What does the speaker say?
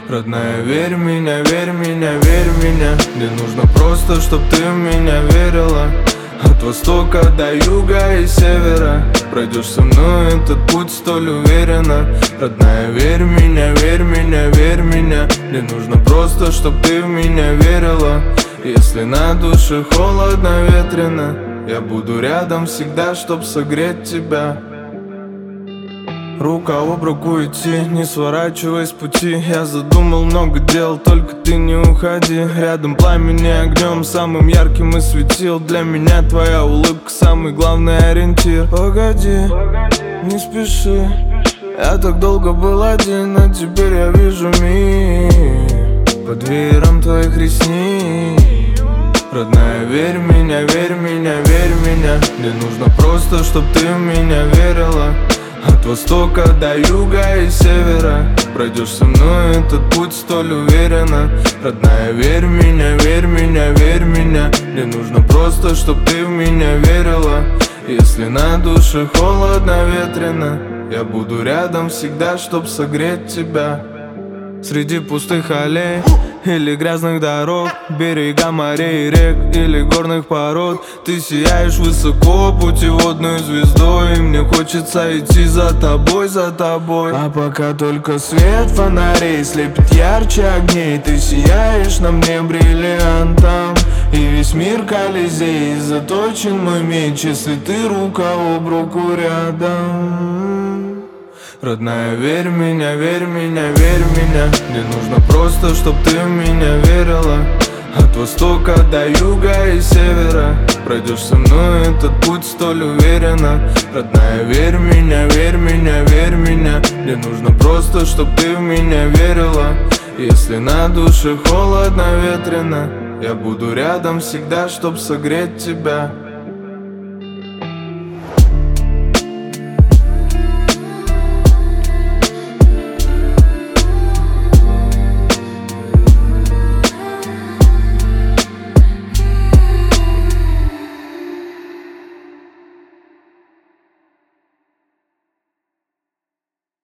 Родная, верь меня, верь меня, верь меня. Мне нужно просто, чтоб ты в меня верила. От востока до юга и севера пройдешь со мной этот путь столь уверенно. Родная, верь меня, верь меня, верь меня. Мне нужно просто, чтоб ты в меня верила. Если на душе холодно, ветрено, я буду рядом всегда, чтоб согреть тебя. Рука об руку идти, не сворачивай с пути. Я задумал много дел, только ты не уходи. Рядом пламени огнем самым ярким и светил. Для меня твоя улыбка самый главный ориентир. Погоди, не спеши, я так долго был один, а теперь я вижу мир под веером твоих ресниц. Родная, верь меня, верь меня, верь меня. Мне нужно просто, чтоб ты в меня верила. От востока до юга и севера пройдешь со мной этот путь столь уверенно. Родная, верь меня, верь меня, верь меня. Мне нужно просто, чтоб ты в меня верила. Если на душе холодно, ветрено, я буду рядом всегда, чтоб согреть тебя. Среди пустых аллей или грязных дорог, берега морей и рек или горных пород, ты сияешь высоко путеводной звездой, и мне хочется идти за тобой, за тобой. А пока только свет фонарей слепит ярче огней, ты сияешь на мне бриллиантом, и весь мир колизей, заточен мой меч, если ты рука об руку рядом. Родная, верь меня, верь меня, верь меня. Мне нужно просто, чтоб ты в меня верила. От востока до юга и севера пройдешь со мной этот путь столь уверенно. Родная, верь меня, верь меня, верь меня. Мне нужно просто, чтоб ты в меня верила. Если на душе холодно, ветрено, я буду рядом всегда, чтоб согреть тебя.